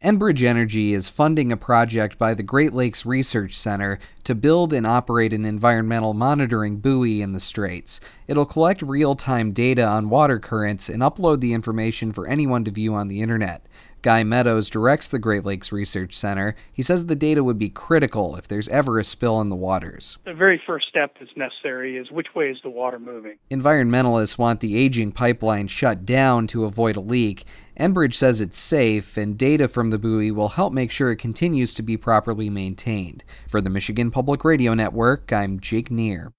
Enbridge Energy is funding a project by the Great Lakes Research Center to build and operate an environmental monitoring buoy in the Straits. It'll collect real-time data on water currents and upload the information for anyone to view on the internet. Guy Meadows directs the Great Lakes Research Center. He says the data would be critical if there's ever a spill in the waters. The very first step that's necessary is which way is the water moving. Environmentalists want the aging pipeline shut down to avoid a leak. Enbridge says it's safe, and data from the buoy will help make sure it continues to be properly maintained. For the Michigan Public Radio Network, I'm Jake Neer.